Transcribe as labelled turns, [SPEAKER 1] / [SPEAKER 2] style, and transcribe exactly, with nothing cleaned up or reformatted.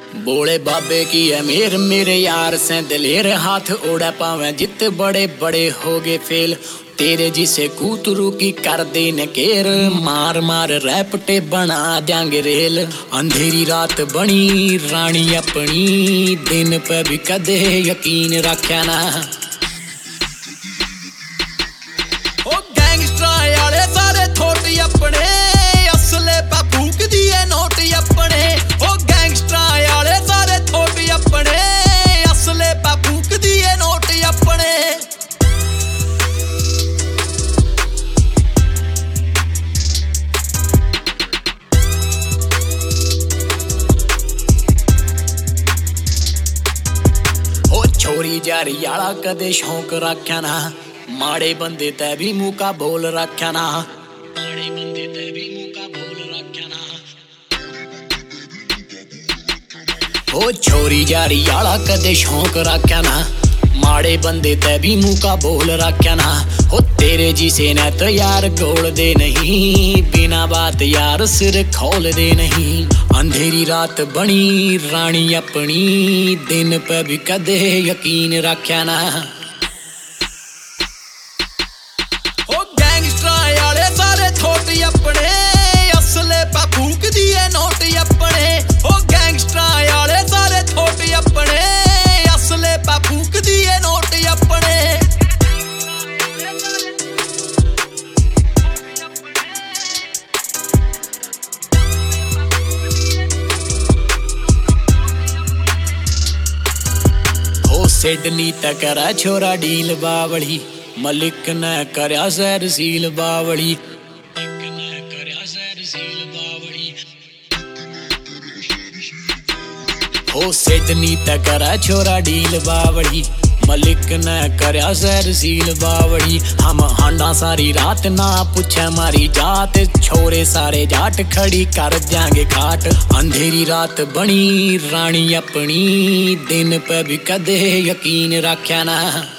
[SPEAKER 1] बोले बाबे की है मेर मेरे यार से दिलेर हाथ ओढ़ा पावे जित बड़े बड़े हो गए फेल तेरे जिसे कूतरू की कर दे नकेर मार मार रैपटे बना देंगे रेल अंधेरी रात बनी रानी अपनी दिन पे भी कदे यकीन रखा ना ओ गैंगस्टर वाले सारे थोट अपने असले पे फूक दिए नोट अपने ओ गैंगस्टर वाले सारे थोट अपने असले पे फूक दिए नोट अपने ओ छोरी जारी आला कदे शौक रखा ना माड़े बंदे ते भी मुका बोल रखा ना माड़े बंदे ते भी मुका बोल रखा ना ओ छोरी जारी आला कदे शौक रखा ना माड़े बंदे ते भी मुका बोल रखा ना हो तेरे जिसे ने तो यार गोल दे नहीं बिना बात यार सिर खोल दे नहीं अंधेरी रात बनी रानी अपनी दिन पे भी कदे यकीन रखा ना अपने असले पे फूक दिए नोट अपने ओ गैंगस्टर वाले सारे थोट अपने असले पे फूक दिए नोट अपने ओ सिडनी तक करा छोरा डील बावली मलिक ने करया सैर सील बावली ओ सिडनी तक करा छोरा डील बावड़ी मलिक ने करया सैर सील बावड़ी हम हांडा सारी रात ना पूछे मारी जात छोरे सारे जाट खड़ी कर जाएंगे खाट अंधेरी रात बनी रानी अपनी दिन पे भी कदे यकीन रखा ना।